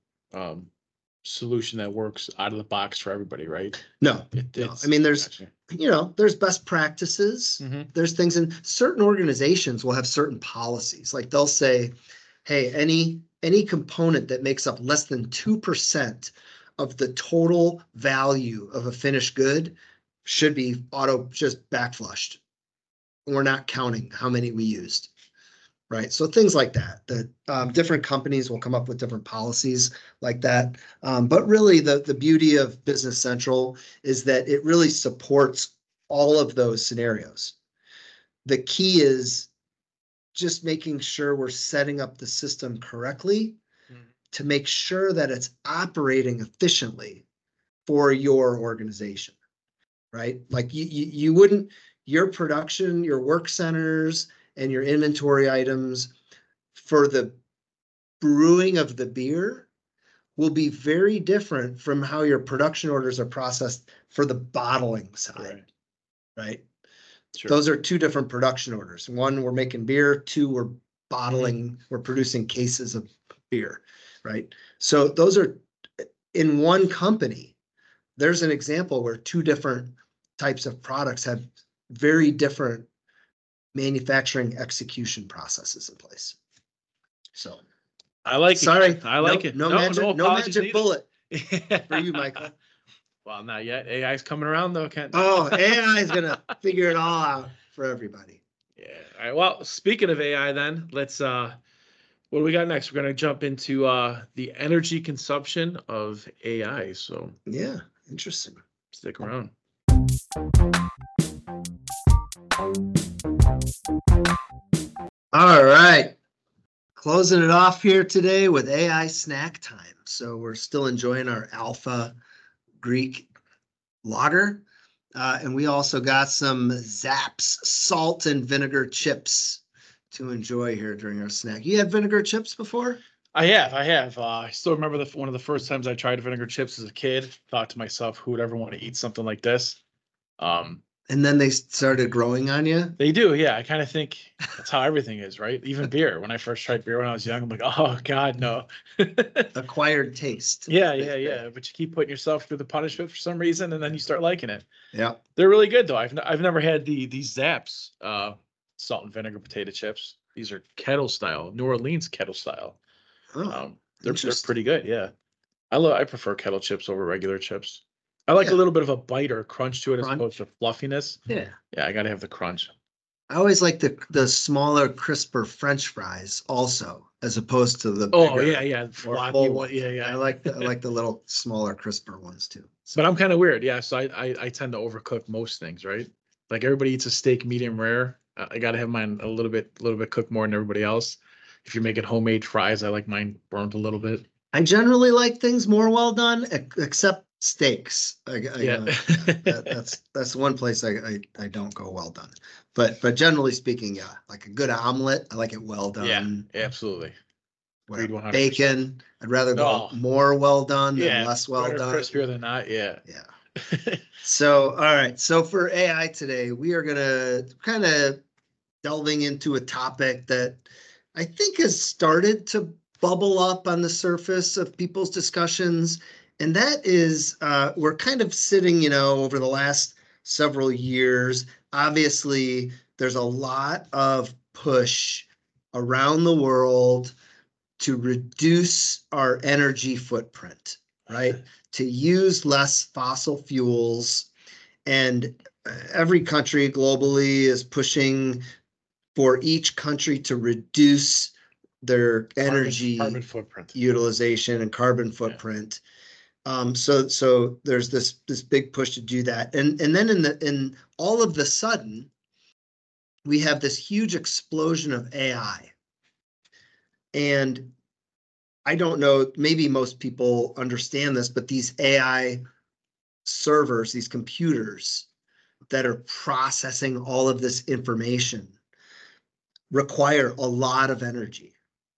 solution that works out of the box for everybody, right? No. I mean, there's best practices. There's things in certain organizations will have certain policies. Like they'll say, hey, any component that makes up less than 2% of the total value of a finished good should be just back flushed. We're not counting how many we used, right? So things like that, different companies will come up with different policies like that. But really the beauty of Business Central is that it really supports all of those scenarios. The key is just making sure we're setting up the system correctly to make sure that it's operating efficiently for your organization, right? Like you wouldn't, your production, your work centers, and your inventory items for the brewing of the beer will be very different from how your production orders are processed for the bottling side, right? Sure. Those are two different production orders. One, we're making beer. Two, we're bottling, we're producing cases of beer, right? So those are in one company. There's an example where two different types of products have very different manufacturing execution processes in place. So I like sorry, it. I like it. No magic, no apologies magic bullet needed. for you, Michael. Well, not yet. AI's coming around though, Ken. Oh, AI is gonna figure it all out for everybody. Yeah. All right. Well, speaking of AI, then let's what do we got next? We're gonna jump into the energy consumption of AI. So yeah, interesting. Stick around. All right. Closing it off here today with AI snack time. So we're still enjoying our alpha Greek lager. And we also got some Zapp's salt and vinegar chips to enjoy here during our snack. You had vinegar chips before? I have. I still remember one of the first times I tried vinegar chips as a kid. Thought to myself, who would ever want to eat something like this? And then they started growing on you? They do, yeah. I kind of think that's how everything is, right? Even beer. When I first tried beer when I was young, I'm like, oh God, no. Acquired taste. Yeah. But you keep putting yourself through the punishment for some reason, and then you start liking it. Yeah. They're really good though. I've never had these Zapp's salt and vinegar potato chips. These are kettle style, New Orleans kettle style. Oh, they're pretty good, yeah. I prefer kettle chips over regular chips. I like a little bit of a bite or a crunch to it as opposed to fluffiness. Yeah. Yeah, I gotta have the crunch. I always like the smaller, crisper French fries also, as opposed to the Oh bigger yeah, floppy one. Yeah. I like the little smaller, crisper ones too. So. But I'm kind of weird, yeah. So I tend to overcook most things, right? Like everybody eats a steak medium rare. I gotta have mine a little bit cooked more than everybody else. If you're making homemade fries, I like mine burnt a little bit. I generally like things more well done, except steaks. That's one place I don't go well done. But generally speaking, yeah, like a good omelet, I like it well done. Yeah, absolutely. Bacon, I'd rather go more well done than less well done. Crispier than not, yeah. So, all right. So for AI today, we are gonna kind of delving into a topic that I think has started to bubble up on the surface of people's discussions. And that is, we're kind of sitting, over the last several years. Obviously, there's a lot of push around the world to reduce our energy footprint, right? To use less fossil fuels. And every country globally is pushing for each country to reduce their energy carbon footprint utilization and carbon footprint. So there's this big push to do that. And then in all of the sudden, we have this huge explosion of AI. And I don't know, maybe most people understand this, but these AI servers, these computers that are processing all of this information require a lot of energy.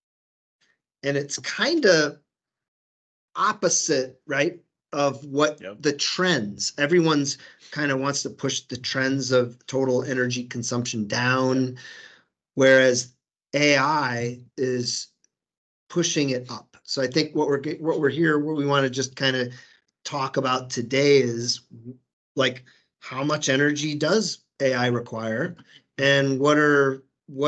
And it's kind of opposite, right, of what the trends. Everyone's kind of wants to push the trends of total energy consumption down, whereas AI is pushing it up. So I think what we want to just kind of talk about today is like how much energy does AI require, and what are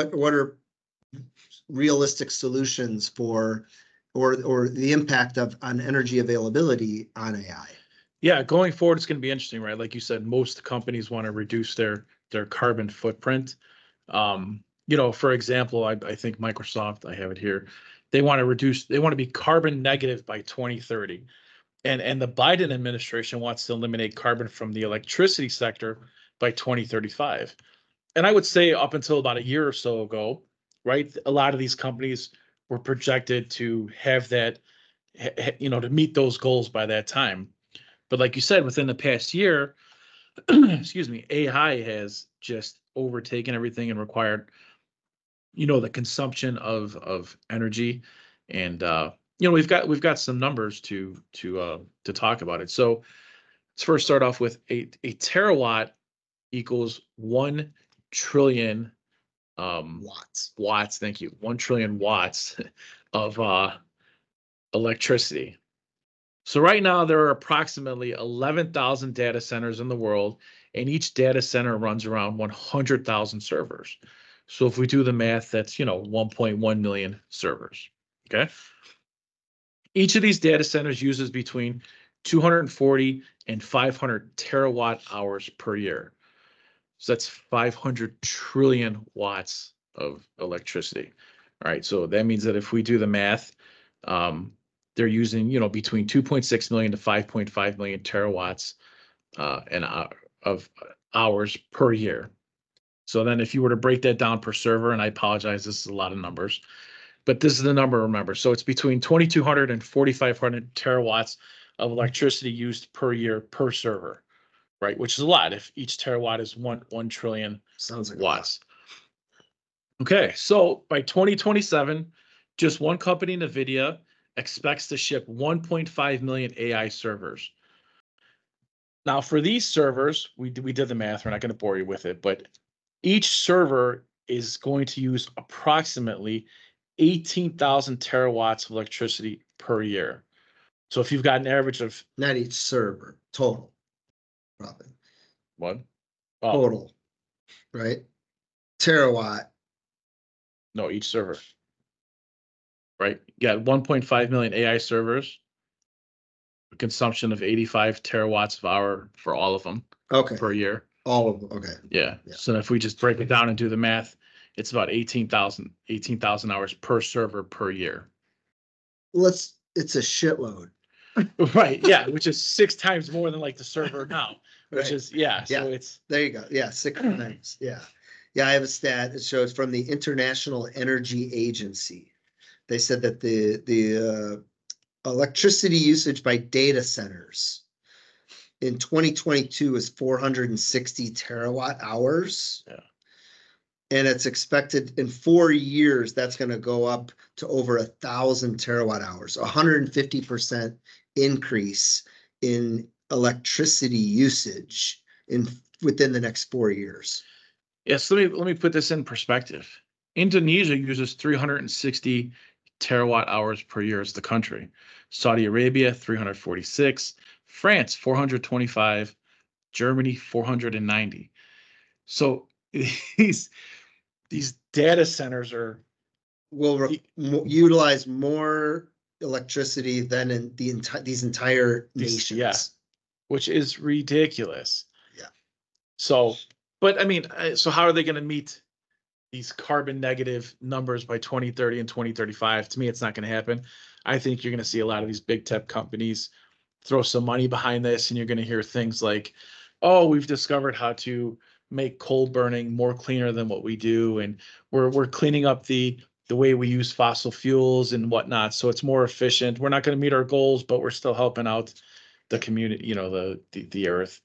realistic solutions for or the impact on energy availability on AI. Yeah, going forward, it's going to be interesting, right? Like you said, most companies want to reduce their carbon footprint. For example, I think Microsoft, I have it here, they want to be carbon negative by 2030. And the Biden administration wants to eliminate carbon from the electricity sector by 2035. And I would say up until about a year or so ago, right, a lot of these companies were projected to have that, to meet those goals by that time. But like you said, within the past year, excuse me, AI has just overtaken everything and required, the consumption of energy. And we've got some numbers to talk about it. So let's first start off with a terawatt equals 1 trillion watts. Thank you. 1 trillion watts of electricity. So right now there are approximately 11,000 data centers in the world, and each data center runs around 100,000 servers. So if we do the math, that's 1.1 million servers. Okay. Each of these data centers uses between 240 and 500 terawatt hours per year. So that's 500 trillion watts of electricity. All right. So that means that if we do the math, they're using, between 2.6 million to 5.5 million terawatts of hours per year. So then if you were to break that down per server, and I apologize, this is a lot of numbers, but this is the number, remember. So it's between 2,200 and 4,500 terawatts of electricity used per year per server, right? Which is a lot if each terawatt is 1 trillion Sounds like watts. Okay, so by 2027, just one company, NVIDIA, expects to ship 1.5 million AI servers. Now, for these servers, we did the math. We're not going to bore you with it, but each server is going to use approximately 18,000 terawatts of electricity per year. So if you've got an average of not each server, total, probably. What? Oh. Total, right? Terawatt. No, each server. Right? You got 1.5 million AI servers, a consumption of 85 terawatts of hour for all of them. Okay. Per year. All of them. Okay. Yeah. So if we just break it down and do the math, it's about 18,000 hours per server per year. It's a shitload. Right. Yeah. Which is 6 times more than like the server now, which right. is, yeah. So it's, there you go. Yeah. 6 times. Yeah. Yeah. I have a stat. It shows from the International Energy Agency. They said that the electricity usage by data centers in 2022 is 460 terawatt hours. Yeah. And it's expected in 4 years, that's going to go up to over 1,000 terawatt hours, 150% increase in electricity usage within the next 4 years. Yes. Let me put this in perspective. Indonesia uses 360 terawatt hours per year as the country. Saudi Arabia, 346. France, 425. Germany, 490. So these data centers will utilize more electricity than in these entire nations. Yeah, which is ridiculous. Yeah. So, but I mean, so how are they going to meet these carbon negative numbers by 2030 and 2035? To me, it's not going to happen. I think you're going to see a lot of these big tech companies throw some money behind this, and you're going to hear things like, oh, we've discovered how to make coal burning more cleaner than what we do, and we're cleaning up the way we use fossil fuels and whatnot, so it's more efficient. We're not going to meet our goals, but we're still helping out the community, the earth.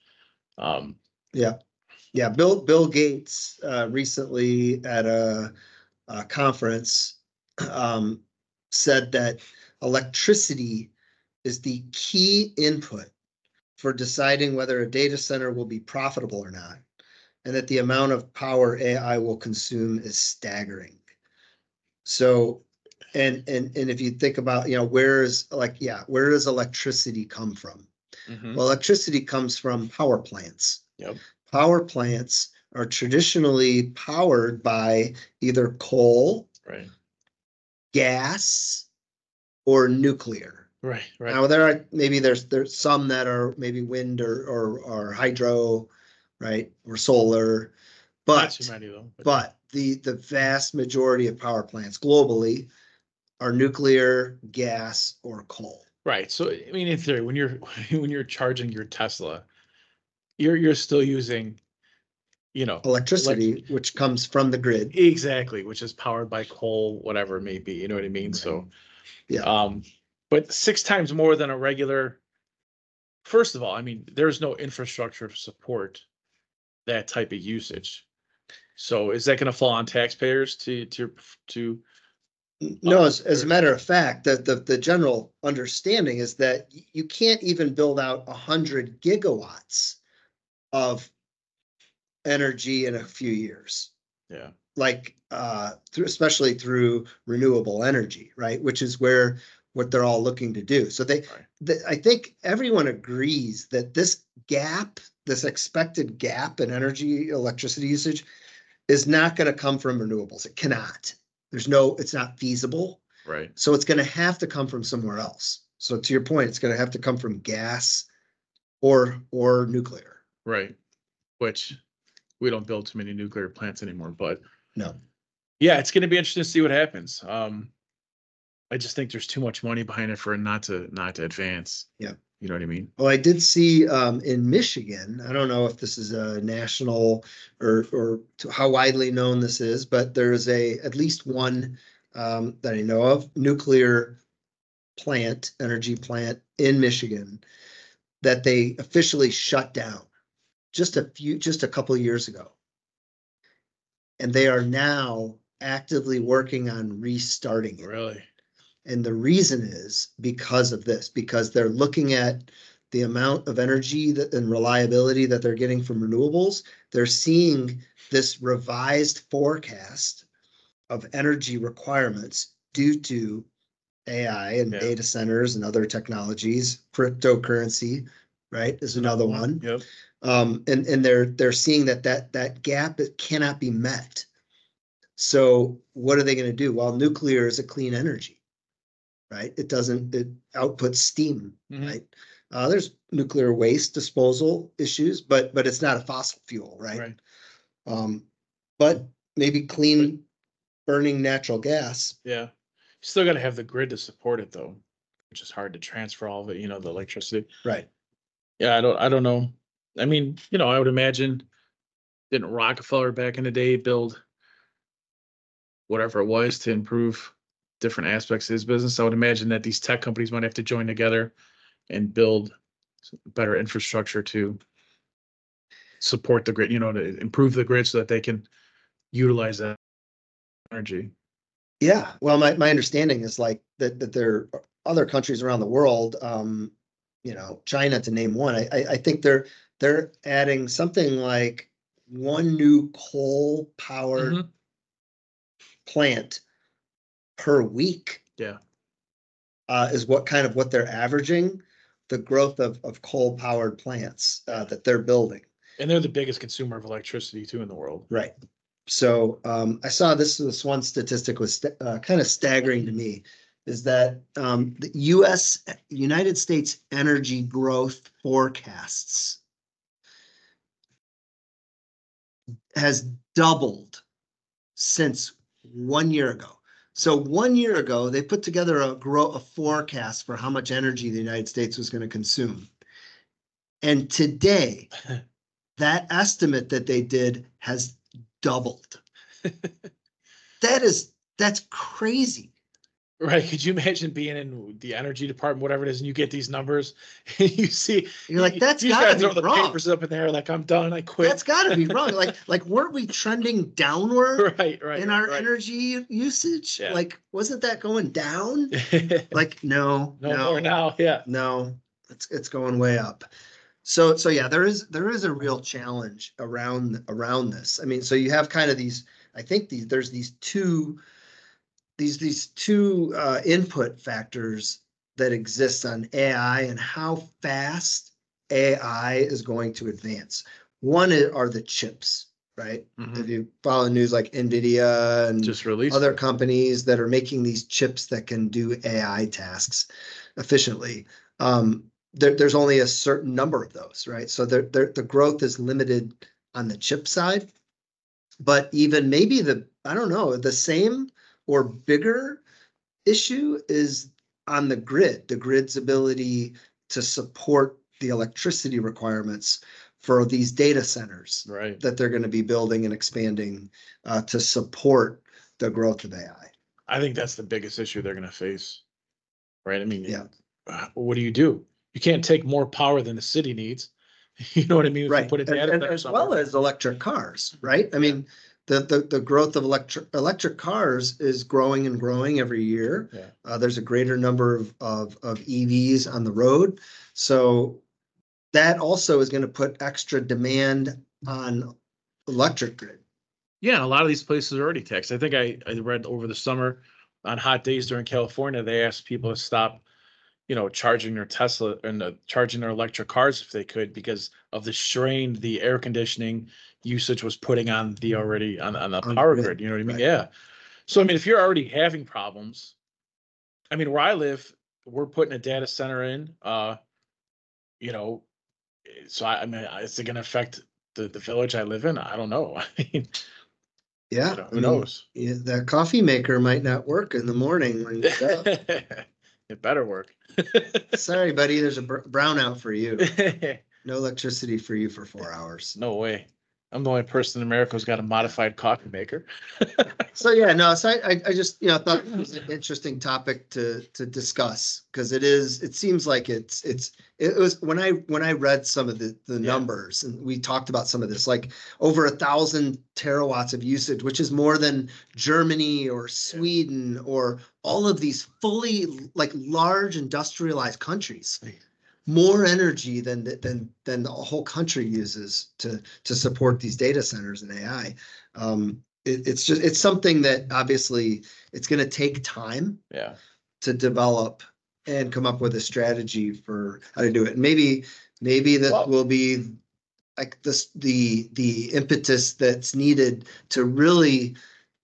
Yeah. Bill Gates recently at a conference said that electricity is the key input for deciding whether a data center will be profitable or not, and that the amount of power AI will consume is staggering. So, and if you think about, where does electricity come from? Mm-hmm. Well, electricity comes from power plants. Yep. Power plants are traditionally powered by either coal, right, gas, or nuclear. Right. Now there's some that are maybe wind or hydro, right, or solar, but not too many though. But the vast majority of power plants globally are nuclear, gas, or coal. Right. So I mean, in theory, when you're charging your Tesla, you're still using, electricity, which comes from the grid. Exactly, which is powered by coal, whatever it may be. You know what I mean? Right. So, yeah. But 6 times more than a regular. First of all, I mean, there's no infrastructure to support that type of usage. So, is that going to fall on taxpayers to? No, as a matter of fact, the general understanding is that you can't even build out 100 gigawatts of energy in a few years. Yeah. Like especially through renewable energy, right? Which is what they're all looking to do. So I think everyone agrees that this gap this expected gap in electricity usage is not going to come from renewables. It cannot. It's not feasible. Right. So it's going to have to come from somewhere else. So to your point, it's going to have to come from gas or nuclear. Right. Which we don't build too many nuclear plants anymore, but no. Yeah, it's going to be interesting to see what happens. I just think there's too much money behind it for it not to advance. Yeah. You know what I mean? Well, I did see in Michigan, I don't know if this is a national or how widely known this is, but there's at least one that I know of, nuclear energy plant in Michigan that they officially shut down just a couple of years ago. And they are now actively working on restarting it. Really? And the reason is because of this, because they're looking at the amount of energy and reliability that they're getting from renewables. They're seeing this revised forecast of energy requirements due to AI and data centers and other technologies. Cryptocurrency, right, is another one. Yep. And they're seeing that gap cannot be met. So what are they going to do? Well, nuclear is a clean energy, right? It outputs steam, right? There's nuclear waste disposal issues, but it's not a fossil fuel, right? But maybe clean burning natural gas. Yeah. You still got to have the grid to support it though, which is hard to transfer all of it, the electricity. Right. Yeah, I don't know. I mean, I would imagine, didn't Rockefeller back in the day build whatever it was to improve different aspects of his business? I would imagine that these tech companies might have to join together and build better infrastructure to support the grid, to improve the grid so that they can utilize that energy. Yeah. Well, my understanding is like that there are other countries around the world, China to name one. I think they're adding something like one new coal powered plant per week. Yeah. Is what they're averaging the growth of coal powered plants that they're building. And they're the biggest consumer of electricity too in the world. Right. So I saw this one statistic was kind of staggering to me, is that the United States energy growth forecasts has doubled since 1 year ago. So 1 year ago, they put together a forecast for how much energy the United States was going to consume. And today, that estimate that they did has doubled. That's crazy. Right. Could you imagine being in the energy department, whatever it is, and you get these numbers and you're like, that's gotta be wrong. The papers up in there, like, I'm done, I quit. That's gotta be wrong. Like weren't we trending downward right, in our energy usage? Yeah. Like, wasn't that going down? Like, no more now. Yeah. No, it's going way up. So yeah, there is a real challenge around this. I mean, so you have kind of there's these two input factors that exist on AI and how fast AI is going to advance. One are the chips, right? If you follow news like NVIDIA and just released other companies that are making these chips that can do AI tasks efficiently, there's only a certain number of those, right? So the growth is limited on the chip side, but even maybe the same or bigger issue is on the grid's ability to support the electricity requirements for these data centers that they're going to be building and expanding to support the growth of AI. I think that's the biggest issue they're going to face, right? I mean, what do? You can't take more power than the city needs. You know what I mean? Right. And as well as electric cars, right? I mean, the growth of electric cars is growing and growing every year. Yeah. There's a greater number of EVs on the road. So that also is going to put extra demand on electric grid. Yeah, a lot of these places are already taxed. I think I read over the summer on hot days during California, they asked people to stop charging their Tesla and charging their electric cars if they could, because of the strain the air conditioning usage was putting on the power grid. You know what I mean? Right. Yeah. So, I mean, if you're already having problems, I mean, where I live, we're putting a data center in, so I mean, is it going to affect the village I live in? I don't know. I mean, Yeah. who knows? Yeah, that coffee maker might not work in the morning when you get up. It better work. Sorry, buddy. There's a brownout for you. No electricity for you for 4 hours. No way. I'm the only person in America who's got a modified coffee maker. So yeah, no, so I just, thought it was an interesting topic to discuss, because it seems like it was when I read some of the numbers, and we talked about some of this, like over 1,000 terawatts of usage, which is more than Germany or Sweden or all of these fully like large industrialized countries. More energy than the whole country uses to support these data centers and AI. It's something that obviously it's going to take time to develop and come up with a strategy for how to do it. Maybe that will be like the impetus that's needed to really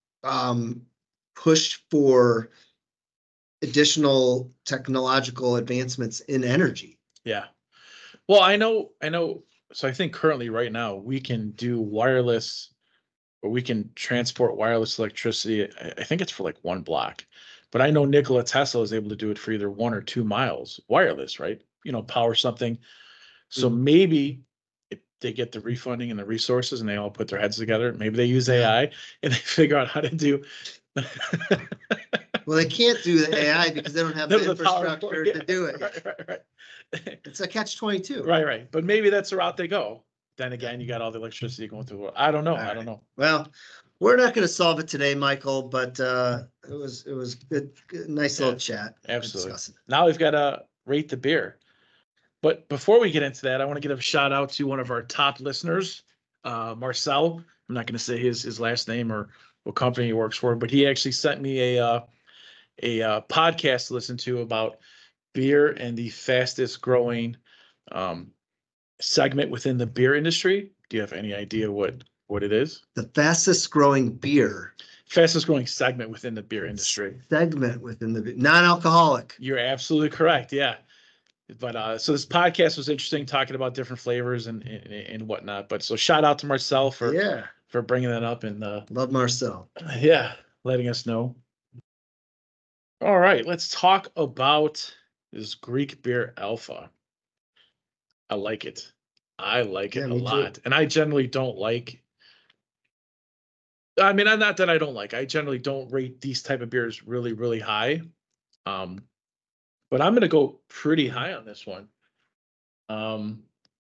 push for additional technological advancements in energy. Yeah. Well, I know. So I think currently right now we can do wireless, or we can transport wireless electricity. I think it's for like 1 block, but I know Nikola Tesla is able to do it for either 1 or 2 miles wireless, right? Power something. So maybe if they get the refunding and the resources and they all put their heads together, maybe they use AI and they figure out how to do. Well, they can't do the AI because they don't have the infrastructure to do it. Right. It's a catch-22. Right. But maybe that's the route they go. Then again, you got all the electricity going through the world. I don't know. I don't know. Well, we're not going to solve it today, Michael, but it was good, nice little chat. Absolutely. Now we've got to rate the beer. But before we get into that, I want to give a shout out to one of our top listeners, Marcel. I'm not going to say his last name or what company he works for, but he actually sent me a podcast to listen to about beer and the fastest growing segment within the beer industry. Do you have any idea what it is? The fastest growing segment within the beer industry. Non-alcoholic. You're absolutely correct. Yeah. But so this podcast was interesting, talking about different flavors and whatnot. But so shout out to Marcel for bringing that up, and love Marcel. Letting us know. All right, let's talk about this Greek beer Alpha. I like it. I like it a lot. Too. And I generally don't like. I mean, not that I don't like. I generally don't rate these type of beers really, really high. But I'm going to go pretty high on this one. I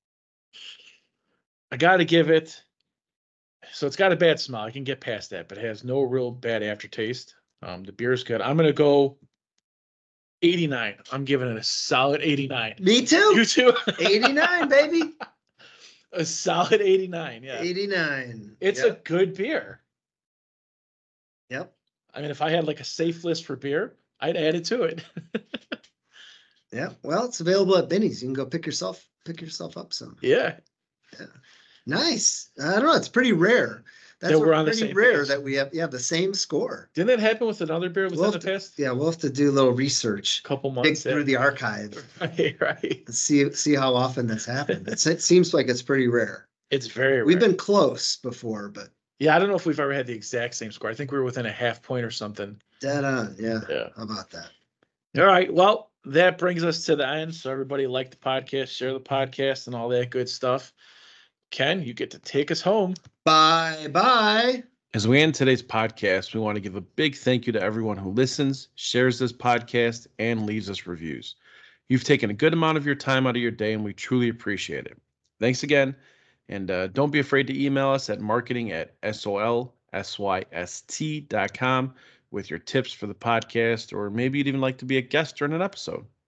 got to give it. So it's got a bad smell. I can get past that, but it has no real bad aftertaste. The beer is good. I'm going to go 89. I'm giving it a solid 89. Me too. You too? 89, baby. A solid 89. Yeah. 89. It's a good beer. Yep. I mean, if I had like a safe list for beer, I'd add it to it. Yeah. Well, it's available at Binny's. You can go pick yourself up some. Yeah. Nice. I don't know. It's pretty rare. That's pretty rare that we have the same score. Didn't that happen with another beer within the past? Yeah, we'll have to do a little research. Couple months. Dig through the archive. Right. And see how often that's happened. It seems like it's pretty rare. It's very rare. We've been close before, but. Yeah, I don't know if we've ever had the exact same score. I think we were within a half point or something. Dead on. Yeah. How about that? All right. Well, that brings us to the end. So everybody like the podcast, share the podcast, and all that good stuff. Ken, you get to take us home. Bye. As we end today's podcast, we want to give a big thank you to everyone who listens, shares this podcast, and leaves us reviews. You've taken a good amount of your time out of your day, and we truly appreciate it. Thanks again. And don't be afraid to email us at marketing@solsyst.com with your tips for the podcast, or maybe you'd even like to be a guest during an episode.